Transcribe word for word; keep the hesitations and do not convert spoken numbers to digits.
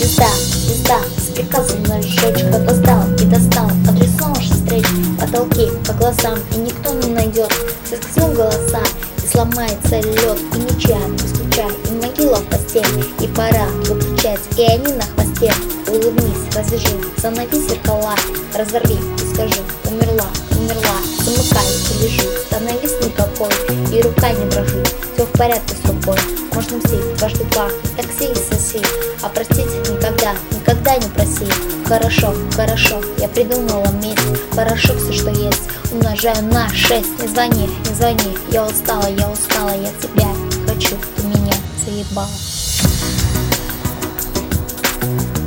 Звезда, звезда, с приказом ночь сжечь. Кто-то сдал и достал адресом ваших встреч. Потолки по глазам, и никто не найдет. Заскользнут голоса, и сломается лед. И ничья, не скучай, и могила в постели. И пора выключать, и они на хвосте. Улыбнись, развяжи, занавесь зеркала. Разорви и скажи: умерла, умерла. Замыкай и лежи, становись никакой, и рука не дрожит. Все в порядке с рукой. Можно мстить дважды два, такси и соси. А простить никогда, никогда не проси. Хорошо, хорошо, я придумала месть. Порошок все, что есть, умножаю на шесть. Не звони, не звони, я устала, я устала. Я тебя хочу, ты меня заебала.